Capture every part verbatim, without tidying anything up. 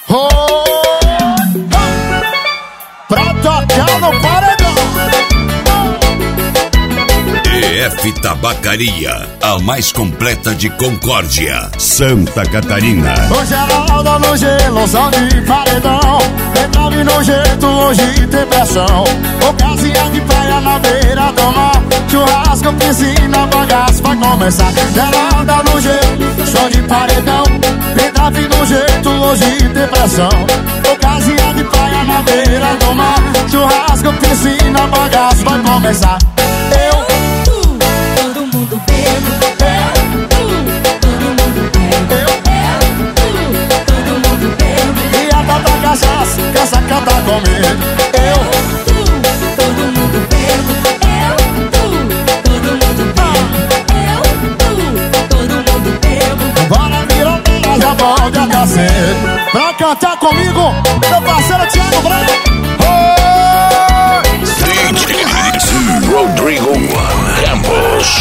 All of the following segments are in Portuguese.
Oh, pra tocar no paredão. E F Tabacaria, a mais completa de Concórdia, Santa Catarina. Hoje ela anda no gelo, som de paredão. Entrave no jeito, hoje tem pressão. Ocasião de praia na beira do mar. Churrasco, piscina, bagaço vai começar. Ela anda no gelo, som de paredão. Entrave no jeito, hoje tem pressão. Ocasião de praia na beira do mar. Churrasco, piscina, bagaço vai começar. Eu cachaça, que essa canta comigo. Eu, tu, todo mundo bebo. Eu, tu, todo mundo bebo. Eu, tu, todo mundo bebo. Bora virar bela, já pode até cedo. Pra cantar comigo, meu parceiro Thiago Branco. Rodrigo Campos.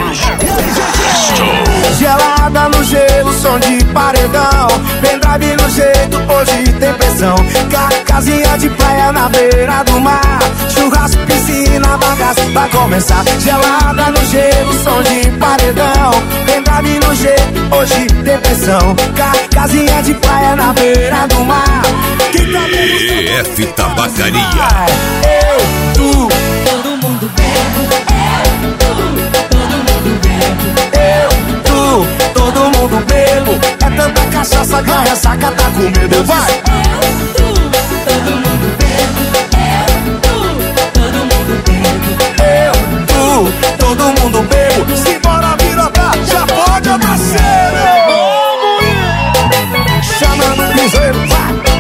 Gelada no gelo, som de paredão. Pendrive no jeito, hoje tem pressão. Casinha de praia na beira do mar. Churrasco, piscina, bagaço vai começar. Gelada no gelo, som de paredão. Pendrive no jeito, hoje tem pressão. Casinha de praia na beira do mar. E F Tabacaria. Eu, tu, todo mundo bebo. Eu, tu, todo mundo bebo. eu, tu, todo mundo bebo. É tanta cachaça que a ressaca tá com medo. Vai! Eu, tu, todo mundo bebo. Eu, tu, todo mundo bebo. Eu, tu, todo mundo bebo. Simbora virotar, já pode acontecer. Chamando o piseiro, vai!